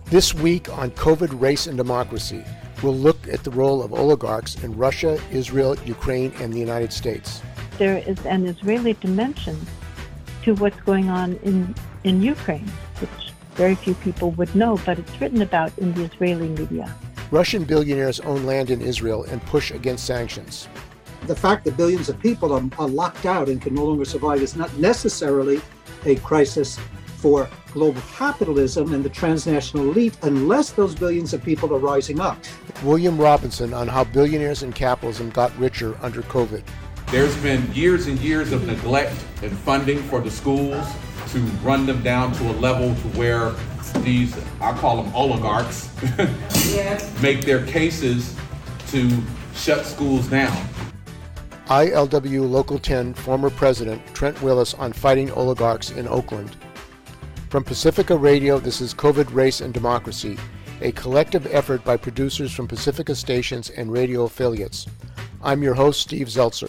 This week on COVID, Race, and Democracy, we'll look at the role of oligarchs in Russia, Israel, Ukraine, and the United States. There is an Israeli dimension to what's going on in Ukraine, which very few people would know, but it's written about in the Israeli media. Russian billionaires own land in Israel and push against sanctions. The fact that billions of people are locked out and can no longer survive is not necessarily a crisis for global capitalism and the transnational elite unless those billions of people are rising up. William Robinson on how billionaires and capitalism got richer under COVID. There's been years and years of neglect and funding for the schools to run them down to a level to where these, I call them oligarchs, make their cases to shut schools down. ILW Local 10 former president Trent Willis on fighting oligarchs in Oakland. From Pacifica Radio, this is COVID, Race, and Democracy, a collective effort by producers from Pacifica stations and radio affiliates. I'm your host, Steve Zeltzer.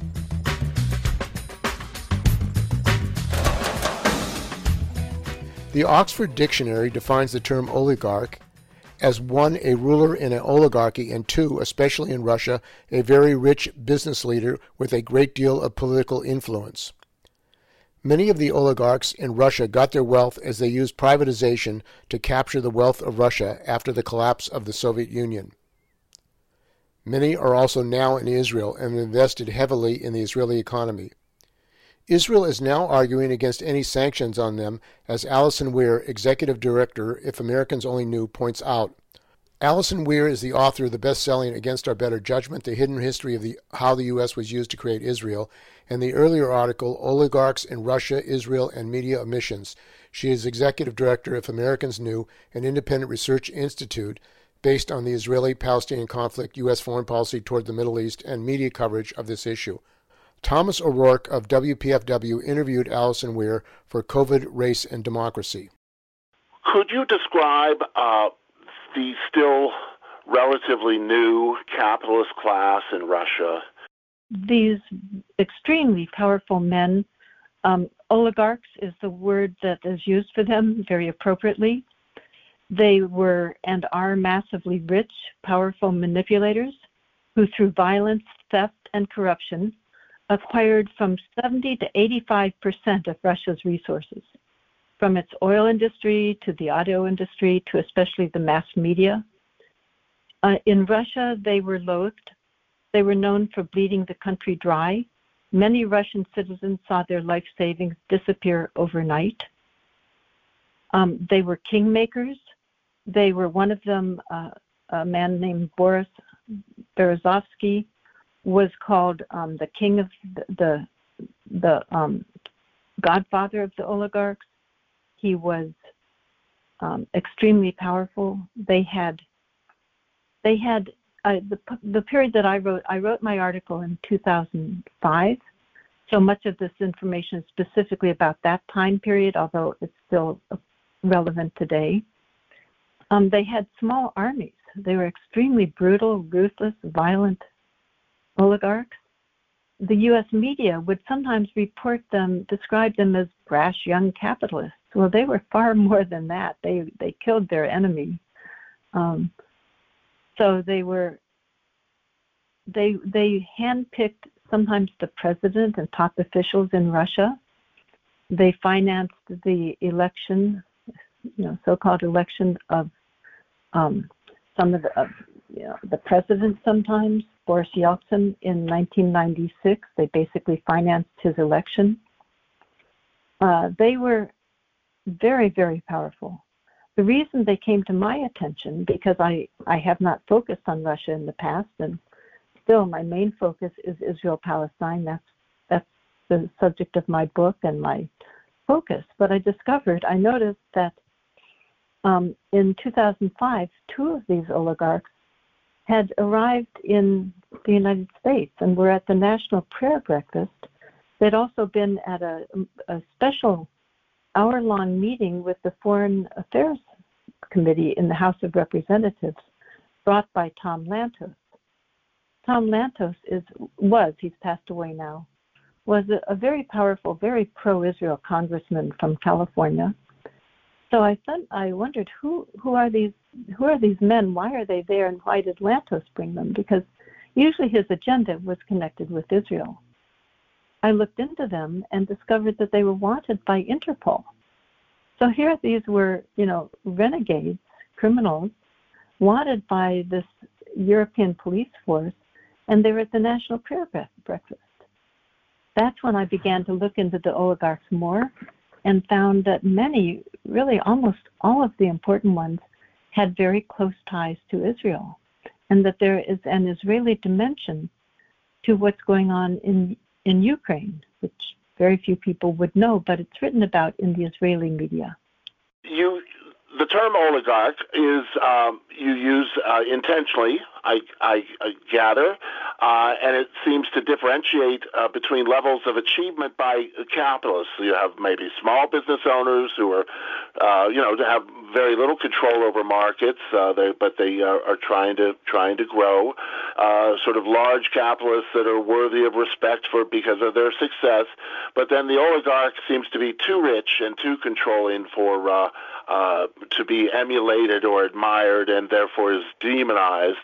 The Oxford Dictionary defines the term oligarch as 1, a ruler in an oligarchy, and 2, especially in Russia, a very rich business leader with a great deal of political influence. Many of the oligarchs in Russia got their wealth as they used privatization to capture the wealth of Russia after the collapse of the Soviet Union. Many are also now in Israel and invested heavily in the Israeli economy. Israel is now arguing against any sanctions on them, as Alison Weir, executive director, If Americans Only Knew, points out. Alison Weir is the author of the best-selling Against Our Better Judgment, The Hidden History of How the U.S. Was Used to Create Israel, and the earlier article, Oligarchs in Russia, Israel, and Media Omissions. She is executive director, If Americans Knew, an independent research institute based on the Israeli-Palestinian conflict, U.S. foreign policy toward the Middle East, and media coverage of this issue. Thomas O'Rourke of WPFW interviewed Alison Weir for COVID, Race, and Democracy. Could you describe the still relatively new capitalist class in Russia? These extremely powerful men, oligarchs is the word that is used for them very appropriately. They were and are massively rich, powerful manipulators who through violence, theft, and corruption acquired from 70 to 85% of Russia's resources, from its oil industry to the auto industry to especially the mass media. In Russia, they were loathed. They were known for bleeding the country dry. Many Russian citizens saw their life savings disappear overnight. They were kingmakers. They were one of them, a man named Boris Berezovsky, was called the king of the godfather of the oligarchs. He was extremely powerful. They had the period that I wrote my article in 2005. So much of this information is specifically about that time period, although it's still relevant today. They had small armies. They were extremely brutal, ruthless, violent oligarchs. The U.S. media would sometimes describe them as brash young capitalists. Well, they were far more than that. They killed their enemy. So they handpicked sometimes the president and top officials in Russia. They financed the election, so-called election of some of the president sometimes. Boris Yeltsin in 1996, they basically financed his election. They were very, very powerful. The reason they came to my attention, because I have not focused on Russia in the past, and still my main focus is Israel-Palestine. That's the subject of my book and my focus. But I noticed that in 2005, 2 of these oligarchs had arrived in the United States and were at the National Prayer Breakfast. They'd also been at a special hour-long meeting with the Foreign Affairs Committee in the House of Representatives, brought by Tom Lantos. Tom Lantos he's passed away now, was a very powerful, very pro-Israel congressman from California, So I wondered who are these men? Why are they there, and why did Lantos bring them? Because usually his agenda was connected with Israel. I looked into them and discovered that they were wanted by Interpol. So here these were, renegades, criminals, wanted by this European police force, and they were at the National Prayer Breakfast. That's when I began to look into the oligarchs more and found that many, really almost all of the important ones, had very close ties to Israel, and that there is an Israeli dimension to what's going on in Ukraine, which very few people would know, but it's written about in the Israeli media. The term oligarch is you use intentionally, I gather, and it seems to differentiate between levels of achievement by capitalists. You have maybe small business owners who are, have very little control over markets, but they are trying to grow. Sort of large capitalists that are worthy of respect because of their success. But then the oligarch seems to be too rich and too controlling for to be emulated or admired, and therefore is demonized.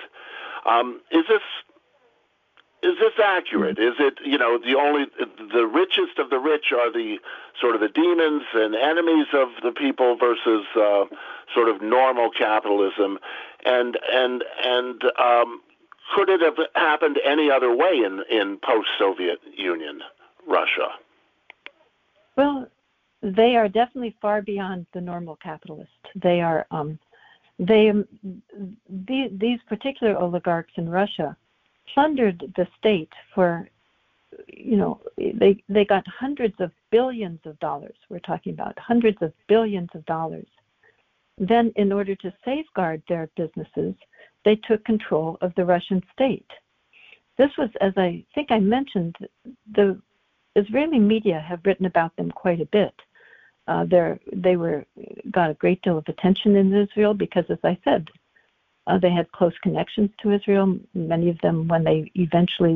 Is this accurate? Is it, the richest of the rich are the sort of the demons and enemies of the people versus sort of normal capitalism, and could it have happened any other way in post-Soviet Union Russia? Well, they are definitely far beyond the normal capitalist. They are these particular oligarchs in Russia plundered the state for, they got hundreds of billions of dollars. We're talking about hundreds of billions of dollars. Then, in order to safeguard their businesses, they took control of the Russian state. This was, as I think I mentioned, the Israeli media have written about them quite a bit. They got a great deal of attention in Israel because, as I said, they had close connections to Israel. Many of them, when eventually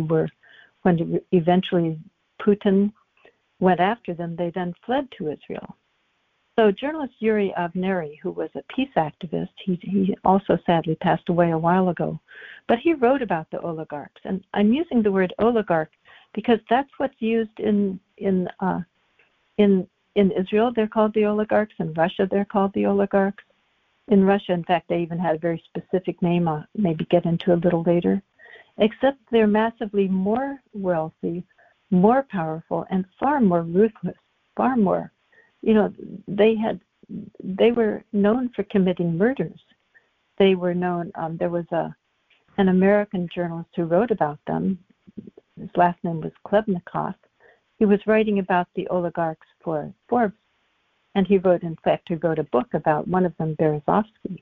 Putin went after them, they then fled to Israel. So journalist Yuri Avneri, who was a peace activist, he also sadly passed away a while ago, but he wrote about the oligarchs. And I'm using the word oligarch because that's what's used in Israel. They're called the oligarchs. In Russia, they're called the oligarchs. In Russia, in fact, they even had a very specific name I'll maybe get into a little later, except they're massively more wealthy, more powerful, and far more ruthless, far more. They were known for committing murders. They were known, there was an American journalist who wrote about them. His last name was Klebnikov. He was writing about the oligarchs for Forbes, and he wrote a book about one of them, Berezovsky.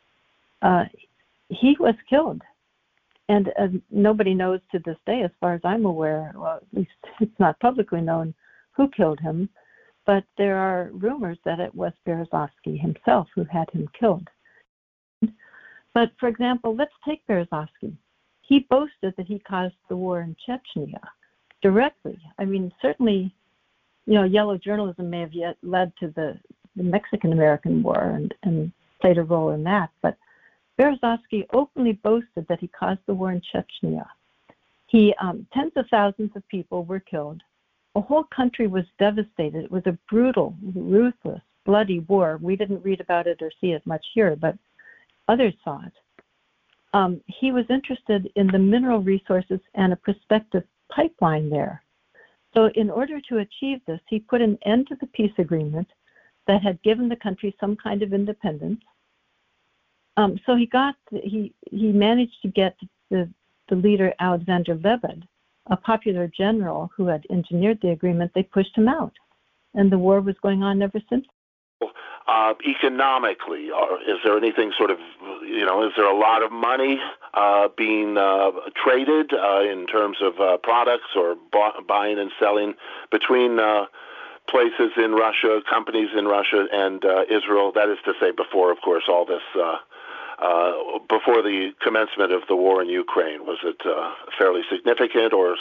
He was killed, and nobody knows to this day, as far as I'm aware, well, at least it's not publicly known who killed him, but there are rumors that it was Berezovsky himself who had him killed. But, for example, let's take Berezovsky. He boasted that he caused the war in Chechnya directly. I mean, certainly, yellow journalism may have yet led to the Mexican-American War and played a role in that, but Berezovsky openly boasted that he caused the war in Chechnya. Tens of thousands of people were killed. A whole country was devastated. It was a brutal, ruthless, bloody war. We didn't read about it or see it much here, but others saw it. He was interested in the mineral resources and a prospective pipeline there. So in order to achieve this, he put an end to the peace agreement that had given the country some kind of independence. So he managed to get the leader, Alexander Lebed, a popular general who had engineered the agreement. They pushed him out, and the war was going on ever since. Economically, is there anything sort of, is there a lot of money being traded in terms of products or buying and selling between places in Russia, companies in Russia and Israel? That is to say, before, of course, all this, before the commencement of the war in Ukraine, was it fairly significant, or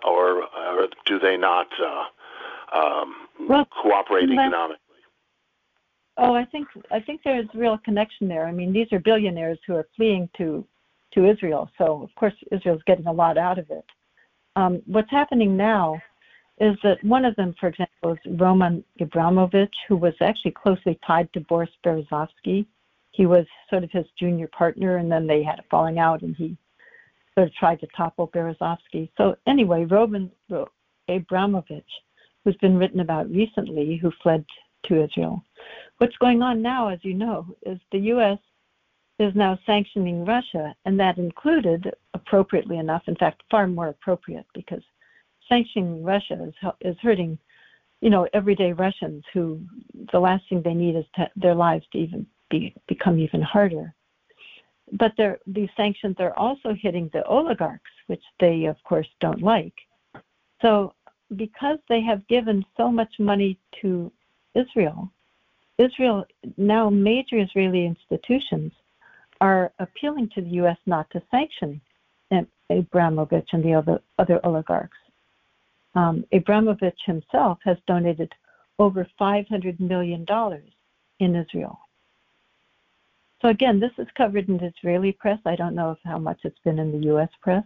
do they not cooperate economically? Oh, I think there's a real connection there. I mean, these are billionaires who are fleeing to Israel, so of course Israel's getting a lot out of it. What's happening now is that one of them, for example, is Roman Abramovich, who was actually closely tied to Boris Berezovsky. He was sort of his junior partner, and then they had a falling out, and he sort of tried to topple Berezovsky. So anyway, Roman Abramovich, who's been written about recently, who fled to Israel. What's going on now, as you know, is the U.S. is now sanctioning Russia, and that included, appropriately enough, in fact, far more appropriate, because sanctioning Russia is hurting, everyday Russians who the last thing they need is their lives to even become even harder. But these sanctions are also hitting the oligarchs, which they, of course, don't like. So because they have given so much money to Israel, now major Israeli institutions are appealing to the U.S. not to sanction Abramovich and the other oligarchs. Abramovich himself has donated over $500 million in Israel. So again, this is covered in the Israeli press. I don't know how much it's been in the U.S. press.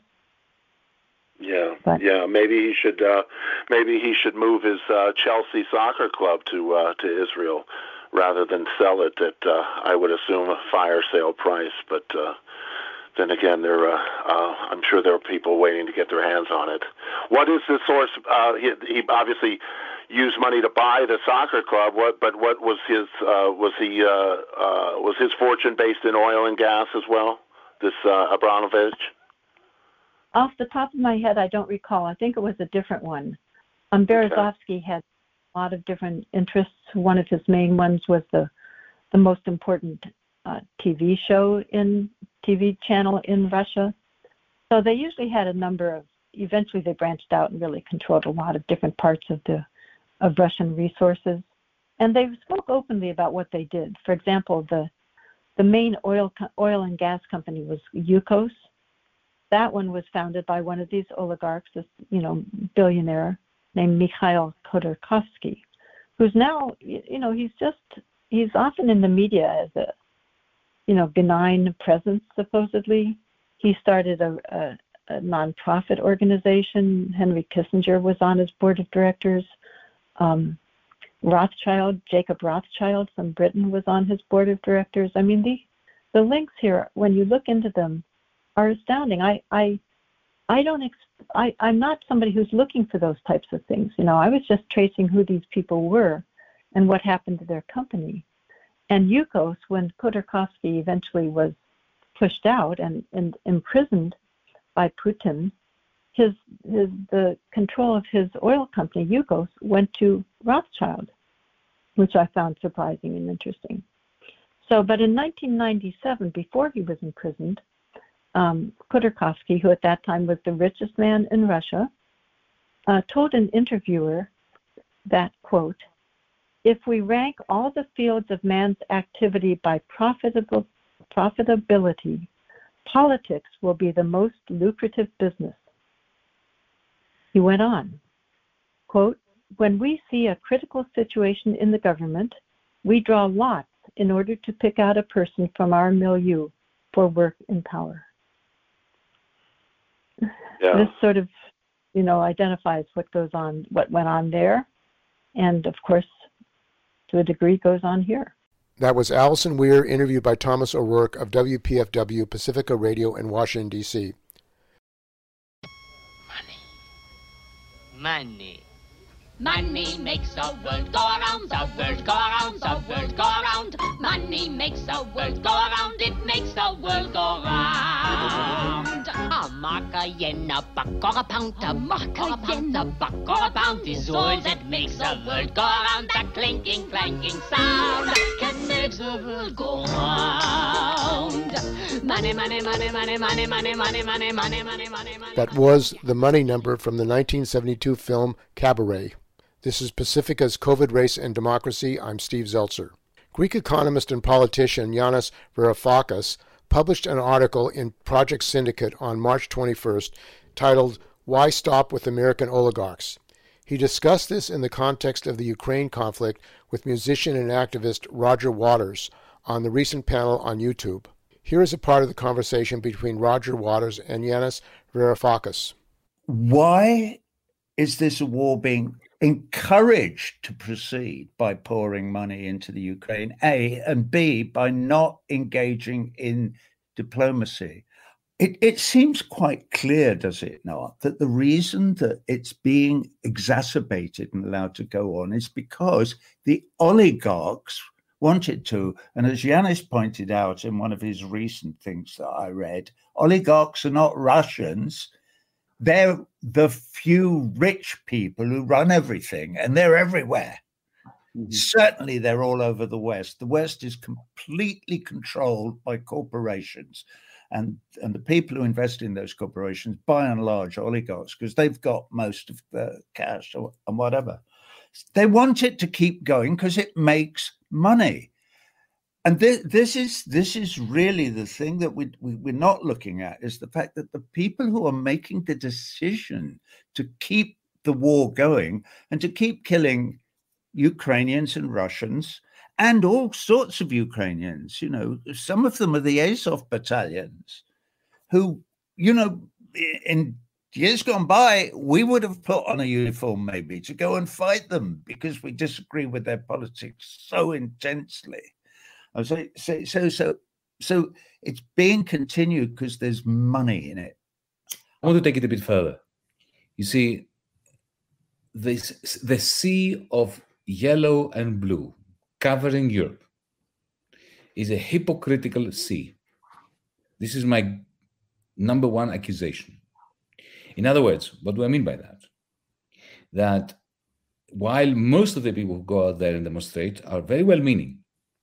Yeah. Maybe he should move his Chelsea soccer club to Israel rather than sell it at I would assume a fire sale price. But then again, I'm sure there are people waiting to get their hands on it. What is the source? He obviously used money to buy the soccer club. What was his? Was his fortune based in oil and gas as well? This Abramovich. Off the top of my head, I don't recall. I think it was a different one. Berezovsky had a lot of different interests. One of his main ones was the most important TV channel in Russia. So they usually had a number of. Eventually, they branched out and really controlled a lot of different parts of Russian resources, and they spoke openly about what they did. For example, the main oil and gas company was Yukos. That one was founded by one of these oligarchs, this billionaire named Mikhail Khodorkovsky, who's now he's often in the media as a benign presence supposedly. He started a nonprofit organization. Henry Kissinger was on his board of directors. Jacob Rothschild from Britain was on his board of directors. I mean, the links here, when you look into them, are astounding. I'm not somebody who's looking for those types of things. I was just tracing who these people were and what happened to their company. And Yukos, when Khodorkovsky eventually was pushed out and imprisoned by Putin, the control of his oil company, Yukos, went to Rothschild, which I found surprising and interesting. But in 1997, before he was imprisoned, Khodorkovsky, who at that time was the richest man in Russia, told an interviewer that, quote, "If we rank all the fields of man's activity by profitability, politics will be the most lucrative business." He went on, quote, "When we see a critical situation in the government, we draw lots in order to pick out a person from our milieu for work in power." Yeah. This sort of, identifies what went on there, and of course, to a degree, goes on here. That was Allison Weir, interviewed by Thomas O'Rourke of WPFW Pacifica Radio in Washington, D.C. Money. Money makes the world go around, the world go around, the world go around. Money makes the world go around, it makes the world go round. A mark, a yen, a buck or a pound, a mark, a yen, a buck or a pound is all that makes the world go around. That clinking, clanking sound can make the world go round. Money, money, money, money, money, money, money, money, money, money, money. That was the money number from the 1972 film Cabaret. This is Pacifica's COVID, Race, and Democracy. I'm Steve Zeltzer. Greek economist and politician Yanis Varoufakis published an article in Project Syndicate on March 21st titled, "Why Stop with American Oligarchs?" He discussed this in the context of the Ukraine conflict with musician and activist Roger Waters on the recent panel on YouTube. Here is a part of the conversation between Roger Waters and Yanis Varoufakis. Why is this war being encouraged to proceed by pouring money into the Ukraine, A, and B, by not engaging in diplomacy? It seems quite clear, does it not, that the reason that it's being exacerbated and allowed to go on is because the oligarchs wanted to. And as Yanis pointed out in one of his recent things that I read, oligarchs are not Russians. They're the few rich people who run everything, and they're everywhere. Mm-hmm. Certainly, they're all over the West. The West is completely controlled by corporations. And the people who invest in those corporations, by and large, oligarchs, because they've got most of the cash and whatever. They want it to keep going because it makes money. And this is really the thing that we're not looking at, is the fact that the people who are making the decision to keep the war going and to keep killing Ukrainians and Russians and all sorts of Ukrainians, you know, some of them are the Azov battalions who, you know, in years gone by, we would have put on a uniform maybe to go and fight them because we disagree with their politics so intensely. So it's being continued because there's money in it. I want to take it a bit further. You see, the sea of yellow and blue covering Europe is a hypocritical sea. This is my number one accusation. In other words, what do I mean by that? That while most of the people who go out there and demonstrate are very well-meaning,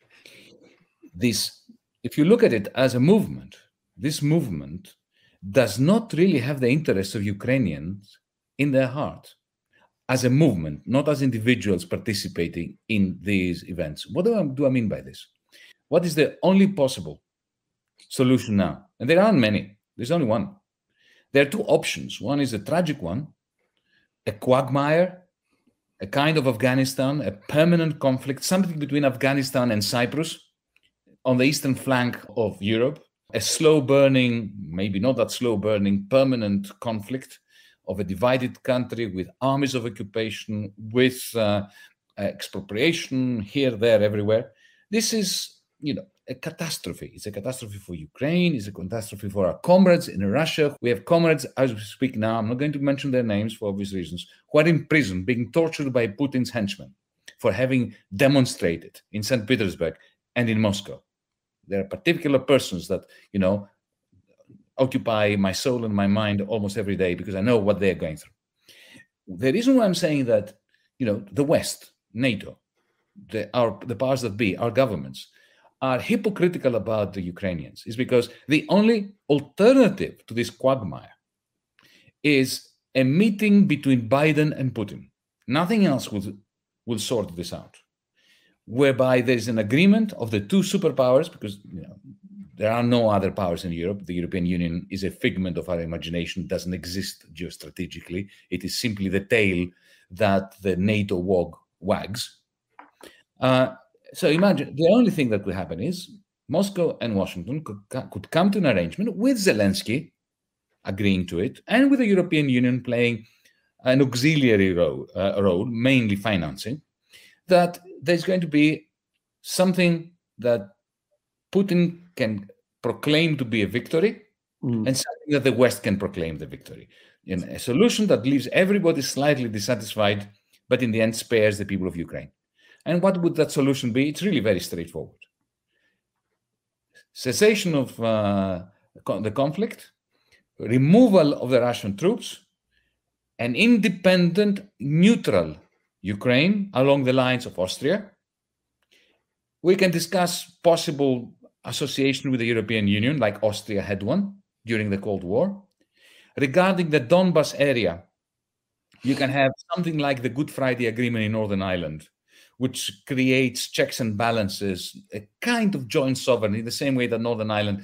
if you look at it as a movement, this movement does not really have the interests of Ukrainians in their heart. As a movement, not as individuals participating in these events. What do I mean by this? What is the only possible solution now? And there aren't many. There's only one. There are two options. One is a tragic one, a quagmire, a kind of Afghanistan, a permanent conflict, something between Afghanistan and Cyprus on the eastern flank of Europe, a slow-burning, maybe not that slow-burning, permanent conflict of a divided country with armies of occupation, with expropriation here, there, everywhere. This is, you know, a catastrophe. It's a catastrophe for Ukraine. It's a catastrophe for our comrades in Russia. We have comrades, as we speak now, I'm not going to mention their names for obvious reasons, who are in prison, being tortured by Putin's henchmen for having demonstrated in St. Petersburg and in Moscow. There are particular persons that, you know, occupy my soul and my mind almost every day because I know what they're going through. The reason why I'm saying that, you know, the West, NATO, the powers that be, our governments, are hypocritical about the Ukrainians is because the only alternative to this quagmire is a meeting between Biden and Putin. Nothing else will sort this out, whereby there is an agreement of the two superpowers, because, you know, there are no other powers in Europe. The European Union is a figment of our imagination, doesn't exist geostrategically. It is simply the tail that the NATO wags. So imagine, the only thing that could happen is Moscow and Washington could come to an arrangement with Zelensky agreeing to it, and with the European Union playing an auxiliary role, mainly financing, that there's going to be something that Putin can proclaim to be a victory, and something that the West can proclaim the victory. You know, a solution that leaves everybody slightly dissatisfied, but in the end spares the people of Ukraine. And what would that solution be? It's really very straightforward. Cessation of the conflict, removal of the Russian troops, an independent, neutral Ukraine along the lines of Austria. We can discuss possible association with the European Union, like Austria had one during the Cold War. Regarding the Donbas area, you can have something like the Good Friday Agreement in Northern Ireland, which creates checks and balances, a kind of joint sovereignty, the same way that Northern Ireland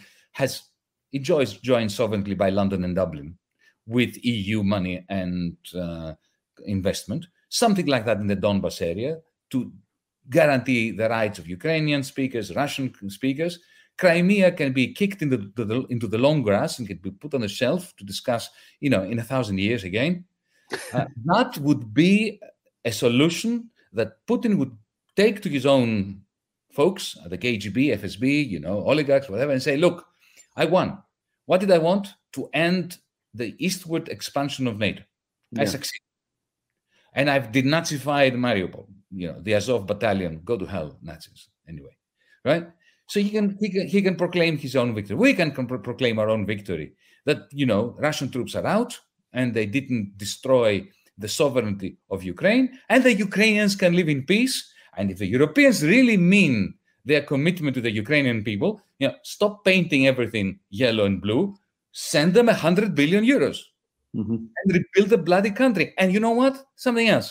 enjoys joint sovereignty by London and Dublin, with EU money and investment, something like that in the Donbas area to guarantee the rights of Ukrainian speakers, Russian speakers. Crimea can be kicked into the long grass and can be put on the shelf to discuss, in 1,000 years again. That would be a solution that Putin would take to his own folks, the KGB, FSB, oligarchs, whatever, and say, look, I won. What did I want? To end the eastward expansion of NATO. Yeah. I succeeded. And I've denazified Mariupol, the Azov battalion. Go to hell, Nazis, anyway, right? So he can proclaim his own victory. We can proclaim our own victory, that, Russian troops are out and they didn't destroy the sovereignty of Ukraine, and the Ukrainians can live in peace. And if the Europeans really mean their commitment to the Ukrainian people, stop painting everything yellow and blue, send them 100 billion euros and rebuild the bloody country. And you know what? Something else.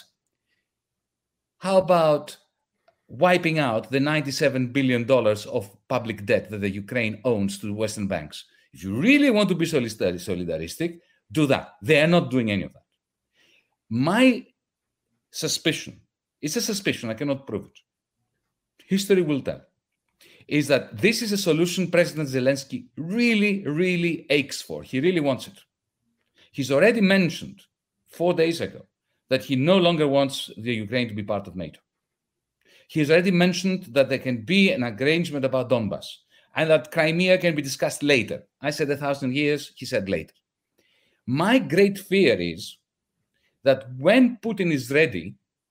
How about wiping out the $97 billion of public debt that the Ukraine owns to the Western banks? If you really want to be solidaristic, do that. They are not doing any of that. My suspicion, it's a suspicion, I cannot prove it, history will tell, is that this is a solution President Zelensky really, really aches for. He really wants it. He's already mentioned 4 days ago that he no longer wants the Ukraine to be part of NATO. He has already mentioned that there can be an arrangement about Donbas and that Crimea can be discussed later. I said 1,000 years, he said later. My great fear is that when Putin is ready,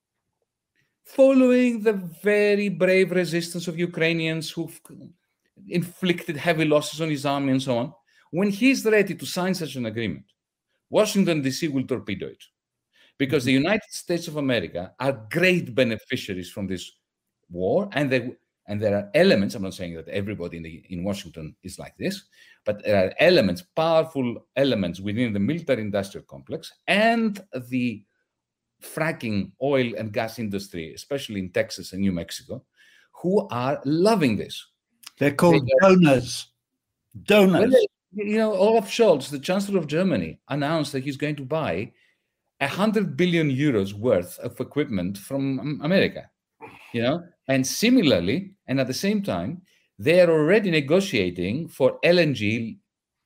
following the very brave resistance of Ukrainians who've inflicted heavy losses on his army and so on, when he's ready to sign such an agreement, Washington, D.C. will torpedo it. Because the United States of America are great beneficiaries from this war, and there are elements, I'm not saying that everybody in Washington is like this, but there are elements, powerful elements within the military-industrial complex and the fracking oil and gas industry, especially in Texas and New Mexico, who are loving this. They're called donors. Donors. Well, Olaf Scholz, the Chancellor of Germany, announced that he's going to buy 100 billion euros worth of equipment from America, and similarly, and at the same time, they are already negotiating for LNG,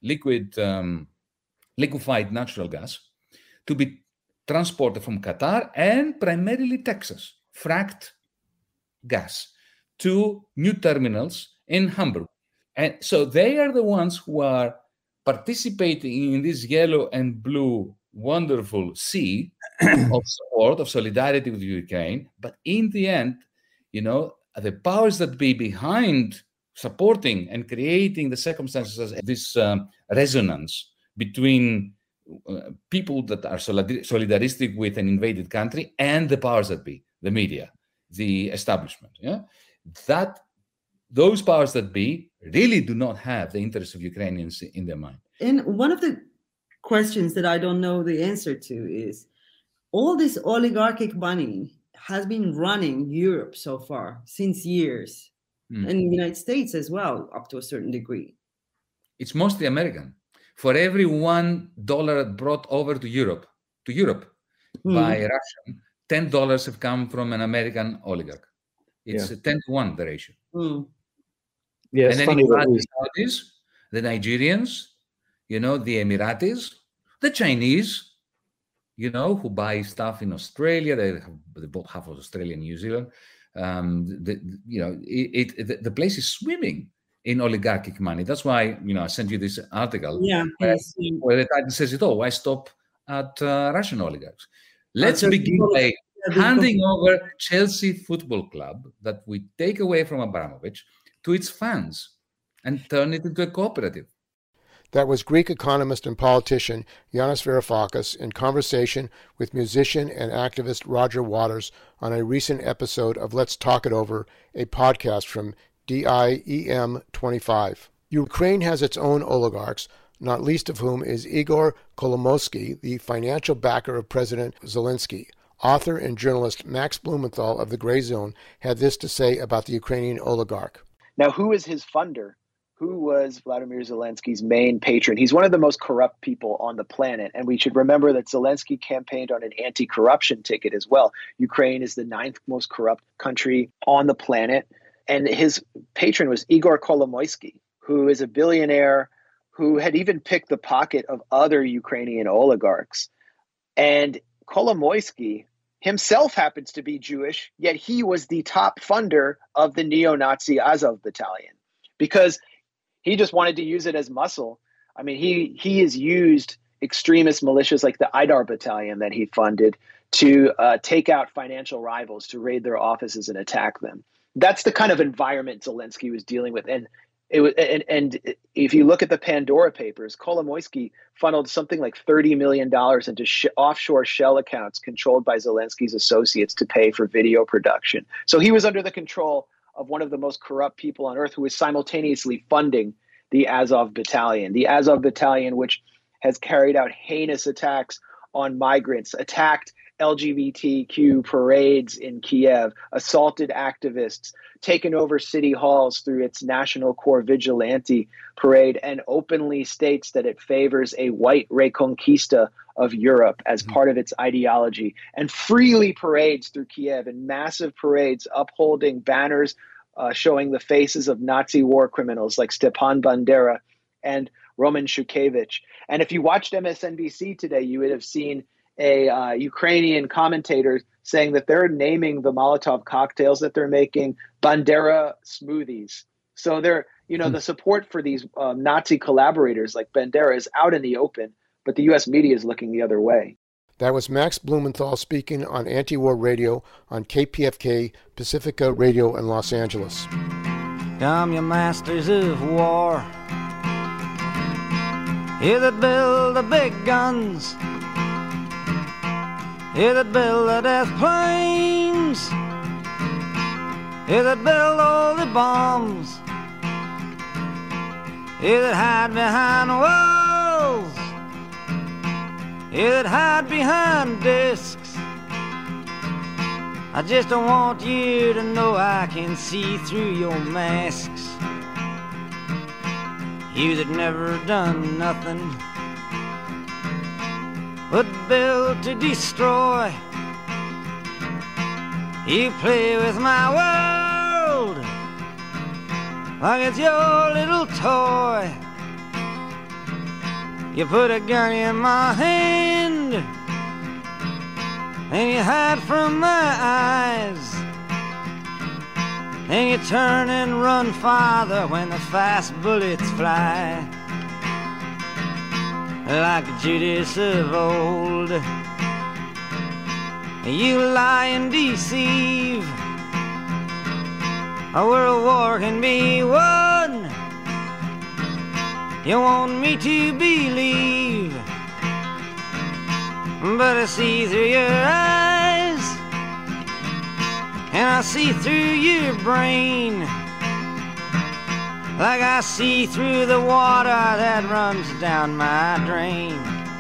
liquefied natural gas, to be transported from Qatar and primarily Texas, fracked gas, to new terminals in Hamburg. And so they are the ones who are participating in this yellow and blue wonderful sea of support, of solidarity with Ukraine. But in the end, the powers that be behind supporting and creating the circumstances, this resonance between people that are solidaristic with an invaded country and the powers that be, the media, the establishment. That those powers that be really do not have the interests of Ukrainians in their mind. And one of the questions that I don't know the answer to is, all this oligarchic money has been running Europe so far since years, and the United States as well, up to a certain degree. It's mostly American. For every $1 brought over to Europe by Russian, $10 have come from an American oligarch. It's 10 to 1, the ratio. Yeah, and then you add the Saudis, the Nigerians, the Emiratis, the Chinese, who buy stuff in Australia. They bought half of Australia and New Zealand. The place is swimming in oligarchic money. That's why, I sent you this article where the title says it all. Why stop at Russian oligarchs? Let's begin by handing over Chelsea Football Club that we take away from Abramovich to its fans and turn it into a cooperative. That was Greek economist and politician Yanis Varoufakis in conversation with musician and activist Roger Waters on a recent episode of Let's Talk It Over, a podcast from DIEM 25. Ukraine has its own oligarchs, not least of whom is Igor Kolomoisky, the financial backer of President Zelensky. Author and journalist Max Blumenthal of The Gray Zone had this to say about the Ukrainian oligarch. Now, who is his funder? who was Vladimir Zelensky's main patron. He's one of the most corrupt people on the planet. And we should remember that Zelensky campaigned on an anti-corruption ticket as well. Ukraine is the 9th most corrupt country on the planet. And his patron was Igor Kolomoisky, who is a billionaire who had even picked the pocket of other Ukrainian oligarchs. And Kolomoisky himself happens to be Jewish, yet he was the top funder of the neo-Nazi Azov battalion because he just wanted to use it as muscle. I mean, he has used extremist militias like the Aidar battalion that he funded to take out financial rivals, to raid their offices and attack them. That's the kind of environment Zelensky was dealing with. And if you look at the Pandora Papers, Kolomoisky funneled something like $30 million into offshore shell accounts controlled by Zelensky's associates to pay for video production. So he was under the control of one of the most corrupt people on earth, who was simultaneously funding the Azov battalion. The Azov battalion, which has carried out heinous attacks on migrants, attacked LGBTQ parades in Kiev, assaulted activists, taken over city halls through its National Corps Vigilante parade, and openly states that it favors a white reconquista of Europe as part of its ideology, and freely parades through Kiev in massive parades upholding banners showing the faces of Nazi war criminals like Stepan Bandera and Roman Shukevich. And if you watched MSNBC today, you would have seen a Ukrainian commentator saying that they're naming the Molotov cocktails that they're making Bandera smoothies. So they're, the support for these Nazi collaborators like Bandera is out in the open, but the U.S. media is looking the other way. That was Max Blumenthal speaking on Anti-War Radio on KPFK Pacifica Radio in Los Angeles. Come, you masters of war, you that build the big guns, you that build the death planes, you that build all the bombs, you that hide behind walls, you that hide behind discs. I just don't want you to know I can see through your masks. You that never done nothing but build to destroy. You play with my world like it's your little toy. You put a gun in my hand and you hide from my eyes, and you turn and run farther when the fast bullets fly. Like Judas of old, you lie and deceive. A world war can be won. You want me to believe, but I see through your eyes, and I see through your brain, like I see through the water that runs down my drain.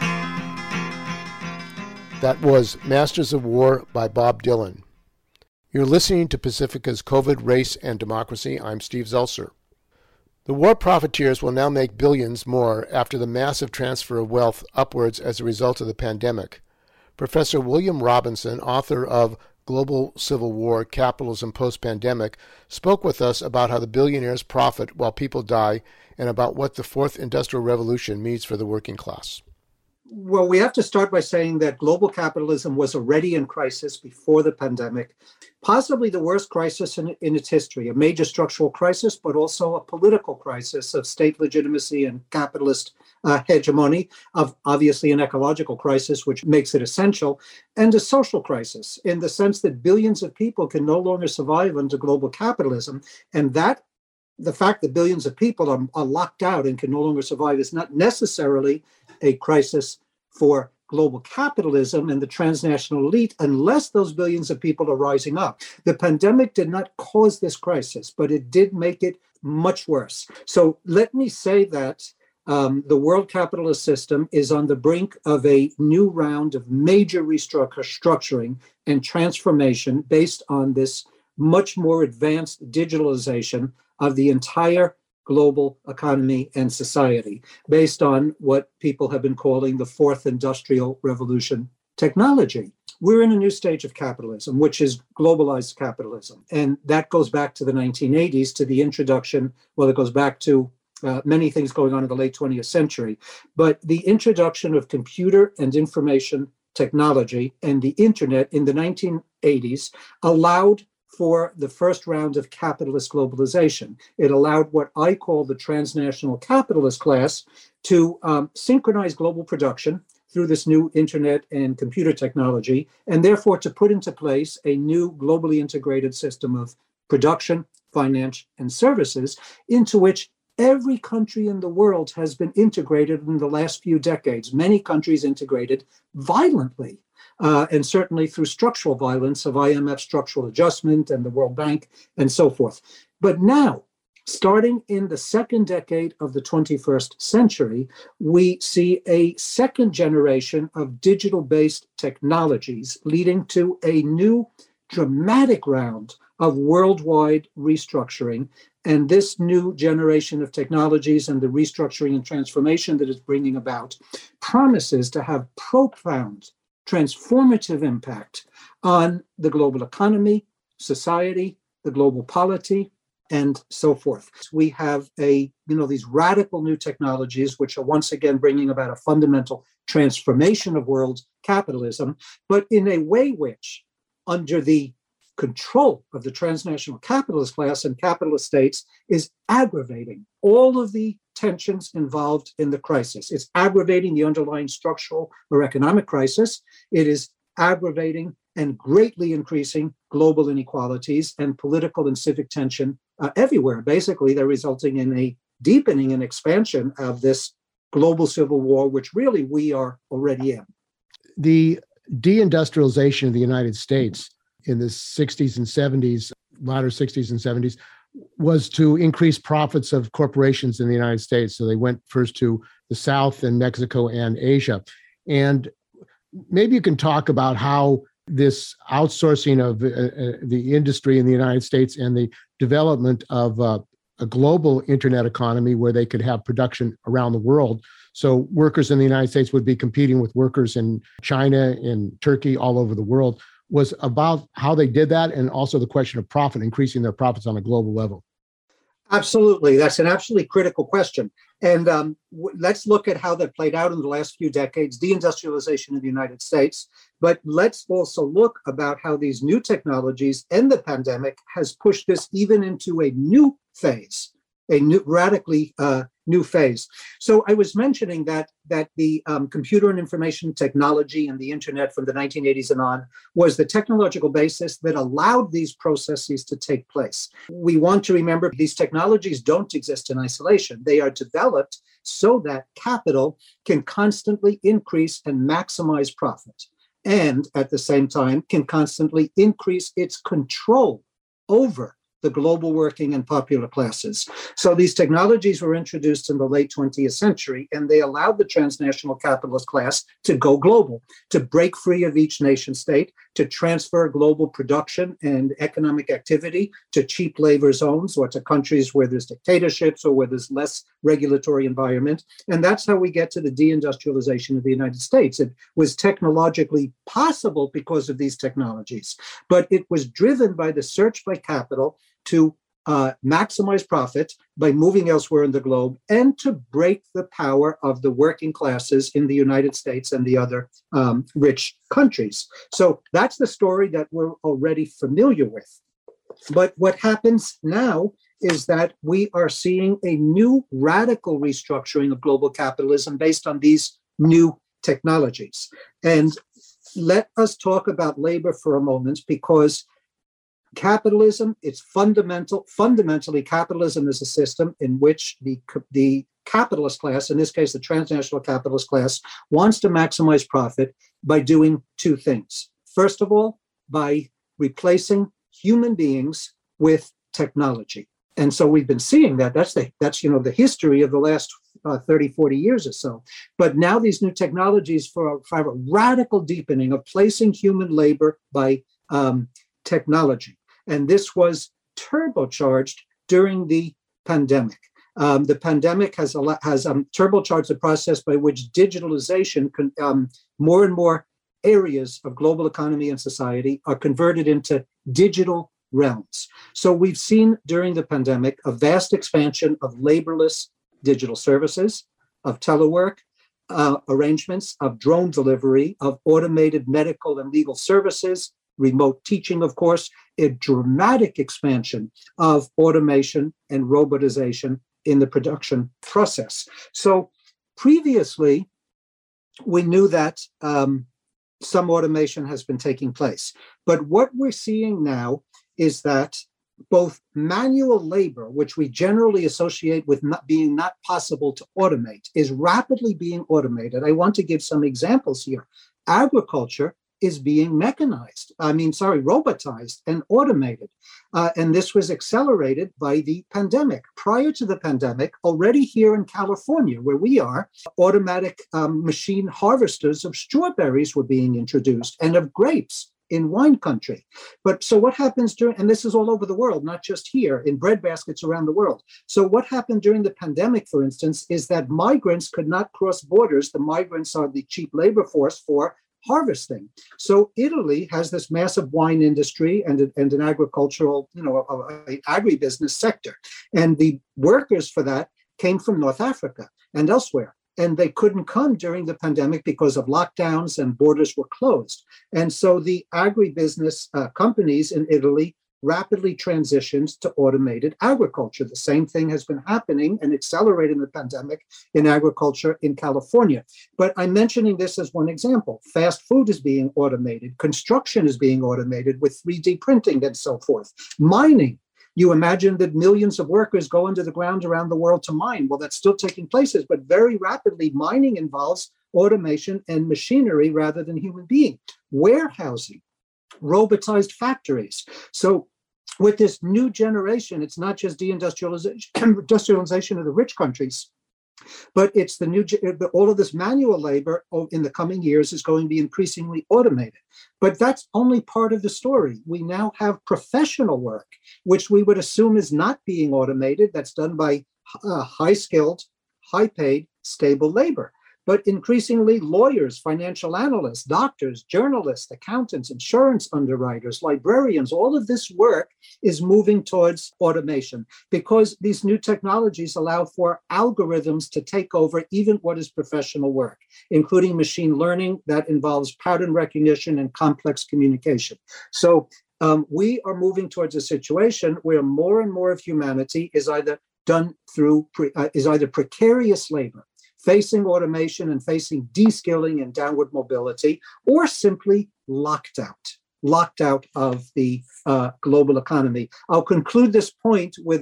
That was Masters of War by Bob Dylan. You're listening to Pacifica's COVID, Race, and Democracy. I'm Steve Zeltzer. The war profiteers will now make billions more after the massive transfer of wealth upwards as a result of the pandemic. Professor William Robinson, author of Global Civil War, Capitalism Post-Pandemic, spoke with us about how the billionaires profit while people die and about what the Fourth Industrial Revolution means for the working class. Well, we have to start by saying that global capitalism was already in crisis before the pandemic, possibly the worst crisis in its history, a major structural crisis, but also a political crisis of state legitimacy and capitalist hegemony, of obviously an ecological crisis, which makes it essential, and a social crisis in the sense that billions of people can no longer survive under global capitalism. And that the fact that billions of people are locked out and can no longer survive is not necessarily a crisis for global capitalism and the transnational elite unless those billions of people are rising up. The pandemic did not cause this crisis, but it did make it much worse. So let me say that the world capitalist system is on the brink of a new round of major restructuring and transformation based on this much more advanced digitalization of the entire global economy and society based on what people have been calling the fourth industrial revolution technology. We're in a new stage of capitalism, which is globalized capitalism. And that goes back to the 1980s, to the introduction, well, it goes back to many things going on in the late 20th century. But the introduction of computer and information technology and the internet in the 1980s allowed for the first round of capitalist globalization. It allowed what I call the transnational capitalist class to synchronize global production through this new internet and computer technology, and therefore to put into place a new globally integrated system of production, finance, and services into which every country in the world has been integrated in the last few decades. Many countries integrated violently, and certainly through structural violence of IMF structural adjustment and the World Bank and so forth. But now, starting in the second decade of the 21st century, we see a second generation of digital-based technologies leading to a new dramatic round of worldwide restructuring. And this new generation of technologies and the restructuring and transformation that it's bringing about promises to have profound, transformative impact on the global economy, society, the global polity, and so forth. We have these radical new technologies, which are once again bringing about a fundamental transformation of world capitalism, but in a way which, under the control of the transnational capitalist class and capitalist states, is aggravating all of the tensions involved in the crisis. It's aggravating the underlying structural or economic crisis. It is aggravating and greatly increasing global inequalities and political and civic tension everywhere. Basically, they're resulting in a deepening and expansion of this global civil war, which really we are already in. The deindustrialization of the United States in the 60s and 70s, latter 60s and 70s, was to increase profits of corporations in the United States. So they went first to the South and Mexico and Asia. And maybe you can talk about how this outsourcing of the industry in the United States and the development of a global internet economy where they could have production around the world. So workers in the United States would be competing with workers in China, in Turkey, all over the world, was about how they did that, and also the question of profit, increasing their profits on a global level. Absolutely. That's an absolutely critical question. And let's look at how that played out in the last few decades, deindustrialization in the United States. But let's also look about how these new technologies and the pandemic has pushed this even into a new phase, a new, radically new phase. So I was mentioning that the computer and information technology and the internet from the 1980s and on was the technological basis that allowed these processes to take place. We want to remember these technologies don't exist in isolation. They are developed so that capital can constantly increase and maximize profit, and at the same time can constantly increase its control over the global working and popular classes. So these technologies were introduced in the late 20th century, and they allowed the transnational capitalist class to go global, to break free of each nation state, to transfer global production and economic activity to cheap labor zones or to countries where there's dictatorships or where there's less regulatory environment. And that's how we get to the deindustrialization of the United States. It was technologically possible because of these technologies, but it was driven by the search by capital to maximize profit by moving elsewhere in the globe and to break the power of the working classes in the United States and the other rich countries. So that's the story that we're already familiar with. But what happens now is that we are seeing a new radical restructuring of global capitalism based on these new technologies. And let us talk about labor for a moment, because capitalism, it's fundamentally capitalism is a system in which the capitalist class, in this case the transnational capitalist class, wants to maximize profit by doing two things. First of all, by replacing human beings with technology. And so we've been seeing that. That's the history of the last 30, 40 years or so. But now these new technologies for a radical deepening of placing human labor by technology. And this was turbocharged during the pandemic. The pandemic has turbocharged the process by which digitalization, more and more areas of global economy and society are converted into digital realms. So we've seen during the pandemic a vast expansion of laborless digital services, of telework arrangements, of drone delivery, of automated medical and legal services, remote teaching, of course, a dramatic expansion of automation and robotization in the production process. So previously, we knew that some automation has been taking place. But what we're seeing now is that both manual labor, which we generally associate with not possible to automate, is rapidly being automated. I want to give some examples here. Agriculture is being robotized and automated. And this was accelerated by the pandemic. Prior to the pandemic, already here in California, where we are, automatic machine harvesters of strawberries were being introduced and of grapes in wine country. But so what happens and this is all over the world, not just here, in bread baskets around the world. So what happened during the pandemic, for instance, is that migrants could not cross borders. The migrants are the cheap labor force for harvesting. So Italy has this massive wine industry and an agricultural, agribusiness sector. And the workers for that came from North Africa and elsewhere. And they couldn't come during the pandemic because of lockdowns and borders were closed. And so the agribusiness companies in Italy rapidly transitioned to automated agriculture. The same thing has been happening and accelerating the pandemic in agriculture in California. But I'm mentioning this as one example. Fast food is being automated. Construction is being automated with 3D printing and so forth. Mining. You imagine that millions of workers go into the ground around the world to mine. Well, that's still taking place, but very rapidly, mining involves automation and machinery rather than human being. Warehousing, robotized factories. So with this new generation, it's not just deindustrialization of the rich countries, but it's all of this manual labor in the coming years is going to be increasingly automated. But that's only part of the story. We now have professional work, which we would assume is not being automated. That's done by high-skilled, high-paid, stable labor. But increasingly, lawyers, financial analysts, doctors, journalists, accountants, insurance underwriters, librarians, all of this work is moving towards automation because these new technologies allow for algorithms to take over even what is professional work, including machine learning that involves pattern recognition and complex communication. So we are moving towards a situation where more and more of humanity is either done through precarious labor, facing automation and facing de-skilling and downward mobility, or simply locked out of the global economy. I'll conclude this point with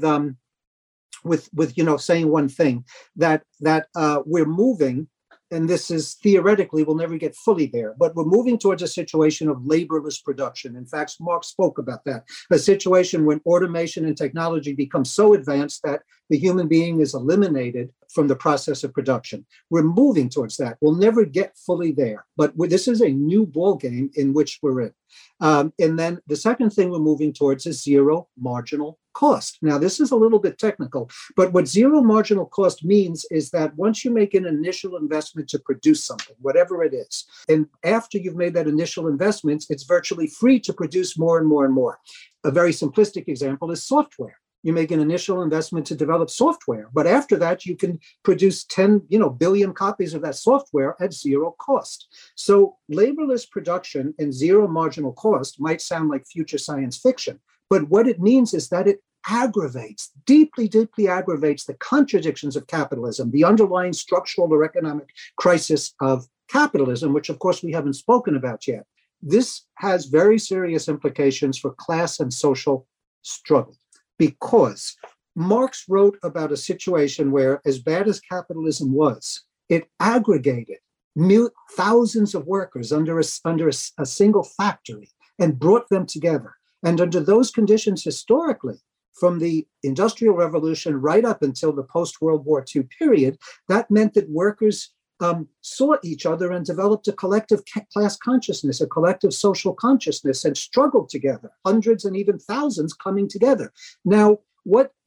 saying one thing, that we're moving, and this is theoretically, we'll never get fully there, but we're moving towards a situation of laborless production. In fact, Marx spoke about that, a situation when automation and technology become so advanced that the human being is eliminated from the process of production. We're moving towards that. We'll never get fully there, but this is a new ballgame in which we're in. And then the second thing we're moving towards is zero marginal cost. Now, this is a little bit technical, but what zero marginal cost means is that once you make an initial investment to produce something, whatever it is, and after you've made that initial investment, it's virtually free to produce more and more and more. A very simplistic example is software. You make an initial investment to develop software, but after that, you can produce 10 billion copies of that software at zero cost. So laborless production and zero marginal cost might sound like future science fiction, but what it means is that it deeply aggravates the contradictions of capitalism, the underlying structural or economic crisis of capitalism, which of course we haven't spoken about yet. This has very serious implications for class and social struggle, because Marx wrote about a situation where, as bad as capitalism was, it aggregated thousands of workers under a single factory and brought them together. And under those conditions, historically, from the Industrial Revolution right up until the post-World War II period, that meant that workers saw each other and developed a collective class consciousness, a collective social consciousness, and struggled together, hundreds and even thousands coming together. Now, what this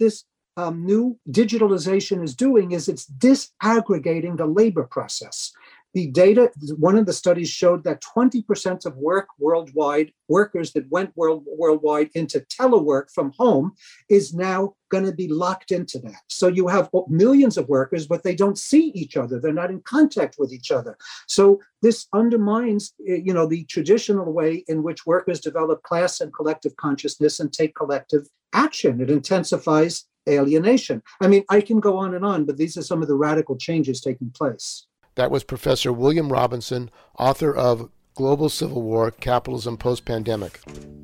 new digitalization is doing is it's disaggregating the labor process. The data, one of the studies showed that 20% of workers that went worldwide into telework from home is now going to be locked into that. So you have millions of workers, but they don't see each other. They're not in contact with each other. So this undermines, the traditional way in which workers develop class and collective consciousness and take collective action. It intensifies alienation. I mean, I can go on, but these are some of the radical changes taking place. That was Professor William Robinson, author of Global Civil War, Capitalism Post-Pandemic.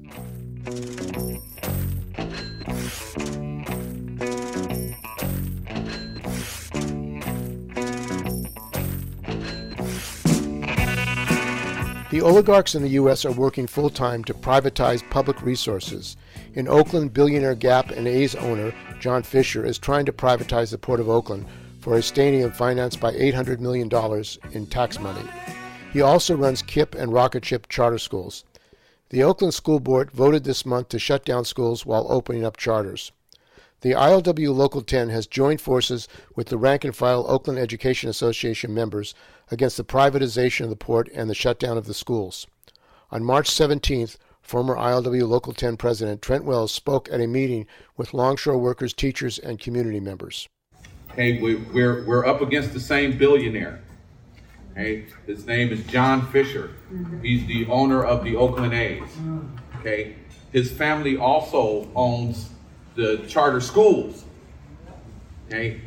The oligarchs in the U.S. are working full-time to privatize public resources. In Oakland, billionaire Gap and A's owner, John Fisher, is trying to privatize the Port of Oakland for a stadium financed by $800 million in tax money. He also runs KIPP and Rocket Ship charter schools. The Oakland School Board voted this month to shut down schools while opening up charters. The ILW Local 10 has joined forces with the rank-and-file Oakland Education Association members against the privatization of the port and the shutdown of the schools. On March 17th, former ILW Local 10 President Trent Wells spoke at a meeting with longshore workers, teachers, and community members. Hey, we're up against the same billionaire. Okay, his name is John Fisher. He's the owner of the Oakland A's. Okay, his family also owns the charter schools. Okay,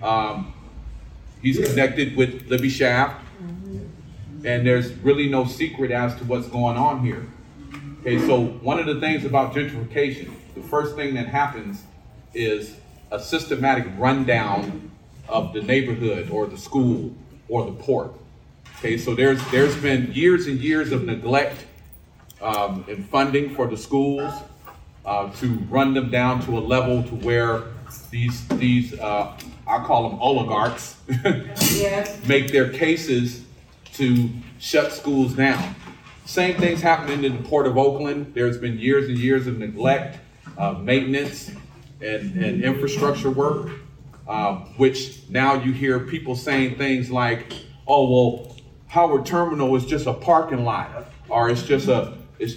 he's connected with Libby Schaaf, and there's really no secret as to what's going on here. Okay, so one of the things about gentrification, the first thing that happens is a systematic rundown of the neighborhood or the school or the port. Okay, so there's been years and years of neglect in funding for the schools to run them down to a level to where these I call them oligarchs make their cases to shut schools down. Same thing's happening in the Port of Oakland. There's been years and years of neglect, maintenance, and infrastructure work. Which now you hear people saying things like, "Oh, well, Howard Terminal is just a parking lot, or it's just a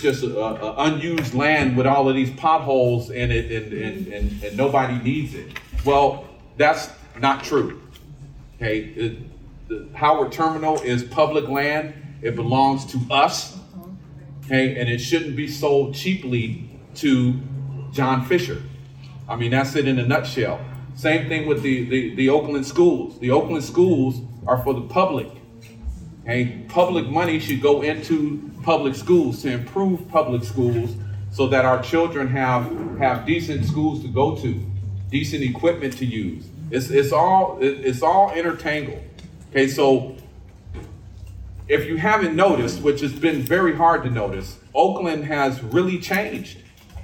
unused land with all of these potholes in it, and nobody needs it." Well, that's not true. Okay, the Howard Terminal is public land. It belongs to us. Okay, and it shouldn't be sold cheaply to John Fisher. I mean, that's it in a nutshell. Same thing with the Oakland schools. The Oakland schools are for the public. Okay? Public money should go into public schools to improve public schools so that our children have decent schools to go to, decent equipment to use. It's all intertangled. Okay, so if you haven't noticed, which has been very hard to notice, Oakland has really changed.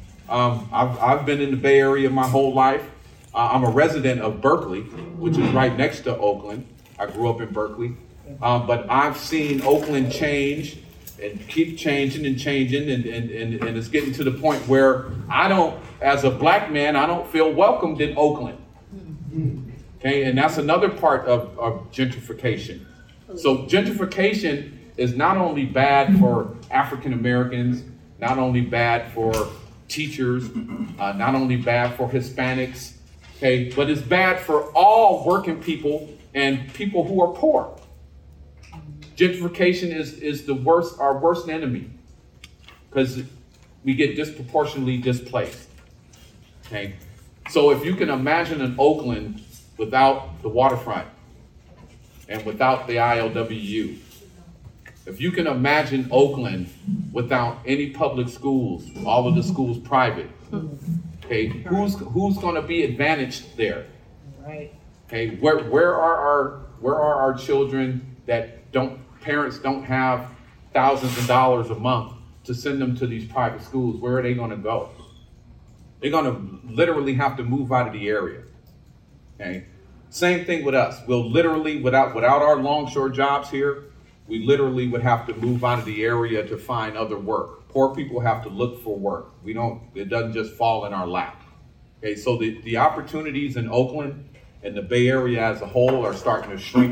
I've been in the Bay Area my whole life. I'm a resident of Berkeley, which is right next to Oakland. I grew up in Berkeley. But I've seen Oakland change and keep changing and changing, and it's getting to the point where as a black man, I don't feel welcomed in Oakland. Okay, and that's another part of gentrification. So gentrification is not only bad for African Americans, not only bad for teachers, not only bad for Hispanics, okay, but it's bad for all working people and people who are poor. Gentrification is our worst enemy, because we get disproportionately displaced. Okay, so if you can imagine an Oakland without the waterfront and without the ILWU, if you can imagine Oakland without any public schools, all of the schools private, okay, who's going to be advantaged there? Right. Okay, where are our children that parents don't have thousands of dollars a month to send them to these private schools? Where are they going to go? They're going to literally have to move out of the area. Okay, same thing with us. We'll literally, without our longshore jobs here, we literally would have to move out of the area to find other work. Poor people have to look for work. It doesn't just fall in our lap. Okay, so the opportunities in Oakland and the Bay Area as a whole are starting to shrink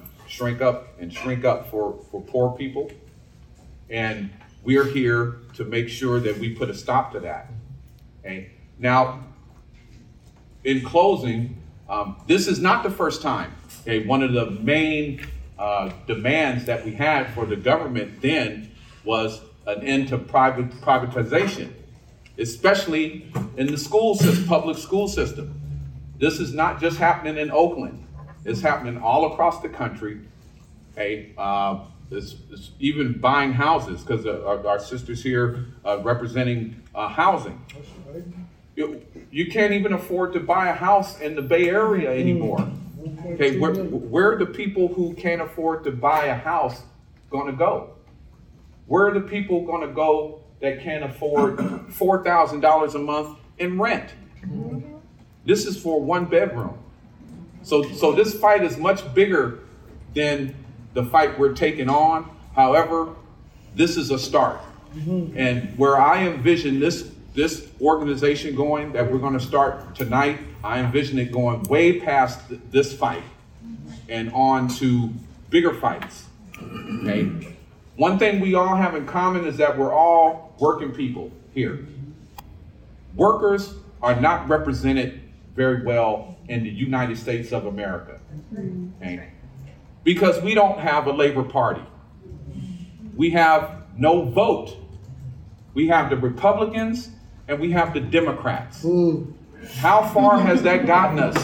up for poor people. And we're here to make sure that we put a stop to that. Okay. Now, in closing, this is not the first time. Okay, one of the main demands that we had for the government then was an end to privatization, especially in the school system, public school system. This is not just happening in Oakland; it's happening all across the country. Okay. It's even buying houses, because our sisters here representing housing. You can't even afford to buy a house in the Bay Area anymore. Okay, where are the people who can't afford to buy a house going to go? Where are the people going to go that can't afford $4,000 a month in rent? This is for one bedroom. So this fight is much bigger than the fight we're taking on. However, this is a start. And where I envision this organization going, that we're going to start tonight, I envision it going way past this fight and on to bigger fights. Okay. One thing we all have in common is that we're all working people here. Workers are not represented very well in the United States of America. Okay. Because we don't have a Labor Party. We have no vote. We have the Republicans and we have the Democrats. How far has that gotten us?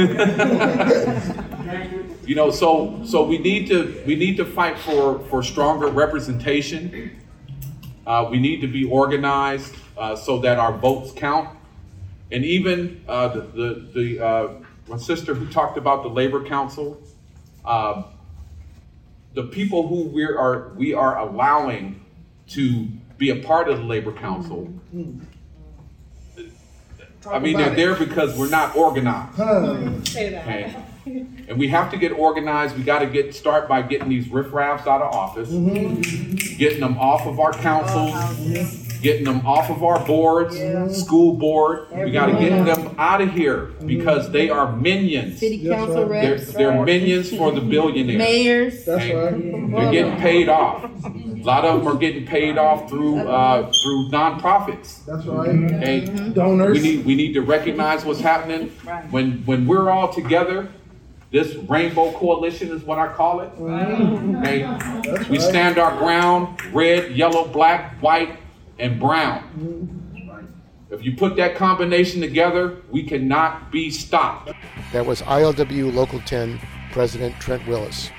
So we need to fight for stronger representation. We need to be organized so that our votes count. And even my sister who talked about the Labor Council, the people who we are allowing to be a part of the Labor Council, I mean, they're there because we're not organized. Say that. Okay? And we have to get organized. We got to start by getting these riffraffs out of office, getting them off of our councils, getting them off of our boards, school board. We got to get them out of here because they are minions. City council reps. They're minions for the billionaires. Mayors. That's right. They're getting paid off. A lot of them are getting paid off through nonprofits. That's right. Okay? Donors. We need to recognize what's happening. When we're all together, this rainbow coalition is what I call it. Okay? We stand our ground, red, yellow, black, white, and brown. If you put that combination together, we cannot be stopped. That was ILWU Local 10 President Trent Willis.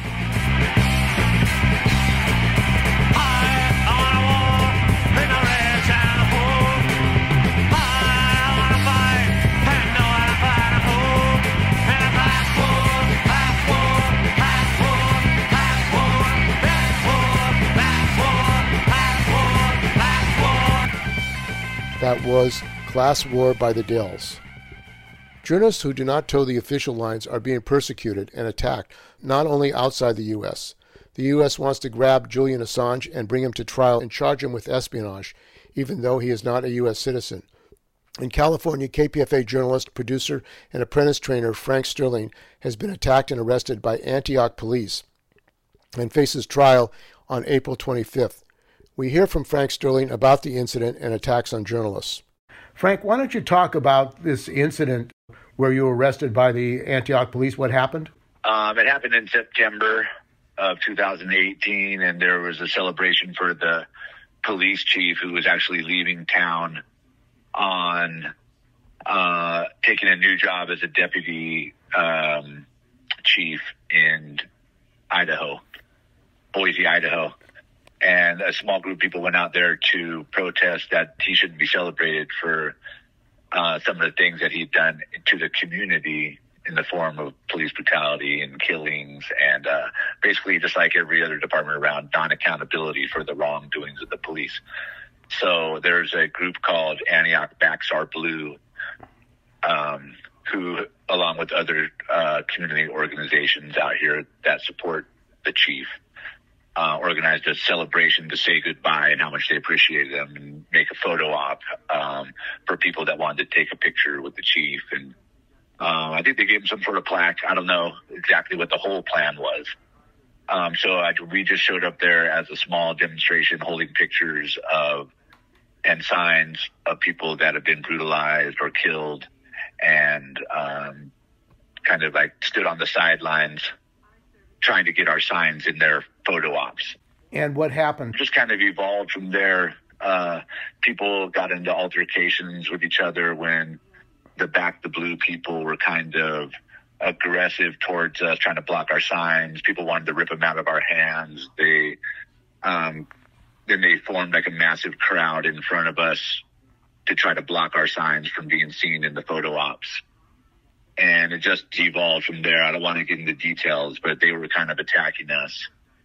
That was Class War by the Dells. Journalists who do not toe the official lines are being persecuted and attacked, not only outside the U.S. The U.S. wants to grab Julian Assange and bring him to trial and charge him with espionage, even though he is not a U.S. citizen. In California, KPFA journalist, producer, and apprentice trainer Frank Sterling has been attacked and arrested by Antioch police and faces trial on April 25th. We hear from Frank Sterling about the incident and attacks on journalists. Frank, why don't you talk about this incident where you were arrested by the Antioch police? What happened? It happened in September of 2018, and there was a celebration for the police chief who was actually leaving town on taking a new job as a deputy chief in Idaho, Boise, Idaho. And a small group of people went out there to protest that he shouldn't be celebrated for some of the things that he'd done to the community in the form of police brutality and killings and basically just like every other department around, non-accountability for the wrongdoings of the police. So there's a group called Antioch Backs Are Blue, who, along with other community organizations out here that support the chief, organized a celebration to say goodbye and how much they appreciated him. And make a photo op for people that wanted to take a picture with the chief. And I think they gave him some sort of plaque. I don't know exactly what the whole plan was. We just showed up there as a small demonstration, holding pictures of and signs of people that have been brutalized or killed, and kind of like stood on the sidelines trying to get our signs in their photo ops. And what happened? Just kind of evolved from there. People got into altercations with each other when the Back the Blue people were kind of aggressive towards us, trying to block our signs. People wanted to rip them out of our hands. Then they formed like a massive crowd in front of us to try to block our signs from being seen in the photo ops. And it just evolved from there. I don't want to get into details, but they were kind of attacking us.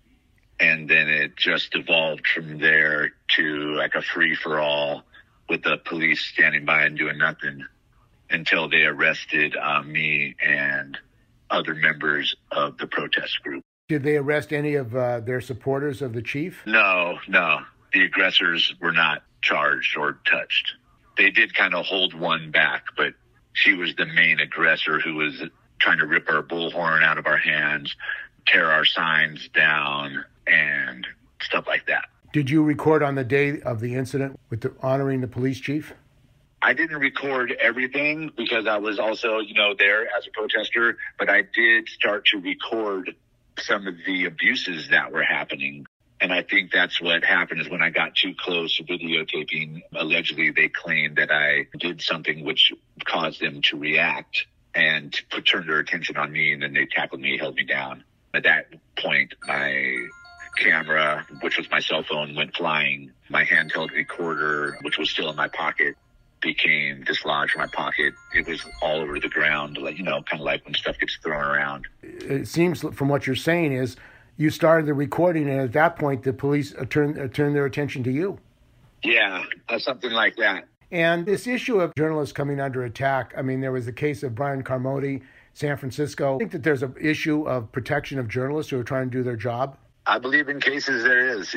And then it just evolved from there to like a free-for-all with the police standing by and doing nothing until they arrested me and other members of the protest group. Did they arrest any of their supporters of the chief? No. The aggressors were not charged or touched. They did kind of hold one back, but she was the main aggressor who was trying to rip our bullhorn out of our hands, tear our signs down, and stuff like that. Did you record on the day of the incident with honoring the police chief? I didn't record everything because I was also, there as a protester, but I did start to record some of the abuses that were happening. And I think that's what happened is when I got too close to videotaping, allegedly they claimed that I did something which caused them to react and to turn their attention on me, and then they tackled me, held me down. At that point, my camera, which was my cell phone, went flying. My handheld recorder, which was still in my pocket, became dislodged from my pocket. It was all over the ground, like, kind of like when stuff gets thrown around. It seems from what you're saying is you started the recording, and at that point, the police turned their attention to you. Yeah, something like that. And this issue of journalists coming under attack, I mean, there was the case of Brian Carmody, San Francisco. I think that there's an issue of protection of journalists who are trying to do their job. I believe in cases there is,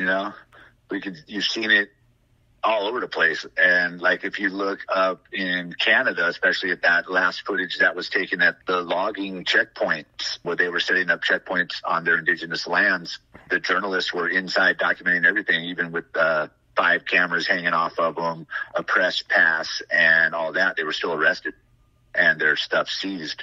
you've seen it all over the place. And like, if you look up in Canada, especially at that last footage that was taken at the logging checkpoints where they were setting up checkpoints on their indigenous lands, the journalists were inside documenting everything, even with 5 cameras hanging off of them, a press pass and all that. They were still arrested and their stuff seized.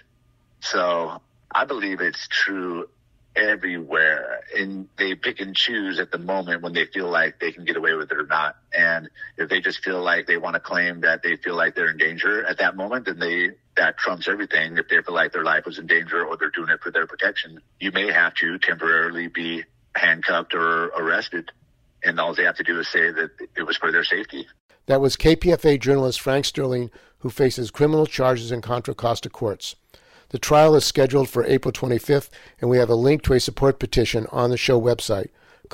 So I believe it's true everywhere, and they pick and choose at the moment when they feel like they can get away with it or not. And if they just feel like they want to claim that they feel like they're in danger at that moment, then that trumps everything. If they feel like their life was in danger or they're doing it for their protection, you may have to temporarily be handcuffed or arrested, and all they have to do is say that it was for their safety. That was KPFA journalist Frank Sterling, who faces criminal charges in Contra Costa courts. The trial is scheduled for April 25th, and we have a link to a support petition on the show website,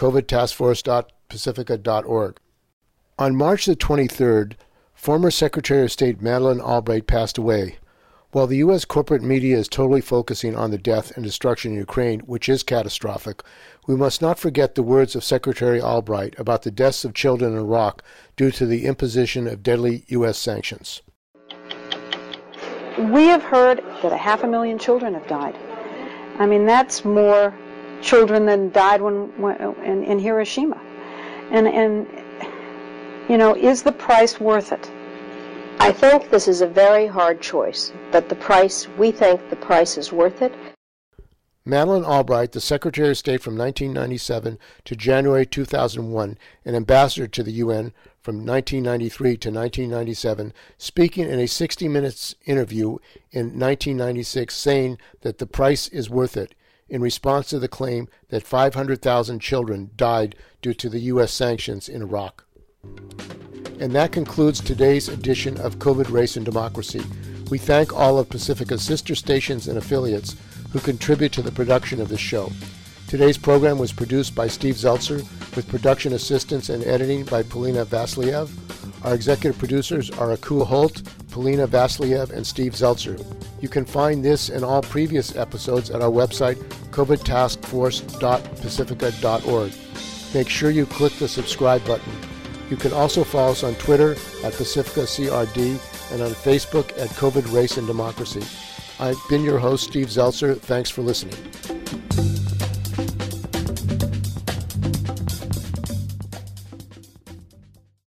covidtaskforce.pacifica.org. On March the 23rd, former Secretary of State Madeleine Albright passed away. While the U.S. corporate media is totally focusing on the death and destruction in Ukraine, which is catastrophic, we must not forget the words of Secretary Albright about the deaths of children in Iraq due to the imposition of deadly U.S. sanctions. We have heard that 500,000 children have died. I mean, that's more children than died in Hiroshima. And is the price worth it? I think this is a very hard choice, but we think the price is worth it. Madeleine Albright, the Secretary of State from 1997 to January 2001, and ambassador to the UN from 1993 to 1997, speaking in a 60 Minutes interview in 1996, saying that the price is worth it, in response to the claim that 500,000 children died due to the U.S. sanctions in Iraq. And that concludes today's edition of COVID Race and Democracy. We thank all of Pacifica's sister stations and affiliates who contribute to the production of this show. Today's program was produced by Steve Zeltzer, with production assistance and editing by Polina Vasiliev. Our executive producers are Akul Holt, Polina Vasiliev, and Steve Zeltzer. You can find this and all previous episodes at our website, covidtaskforce.pacifica.org. Make sure you click the subscribe button. You can also follow us on Twitter at PacificaCRD and on Facebook at COVID Race and Democracy. I've been your host, Steve Zeltzer. Thanks for listening.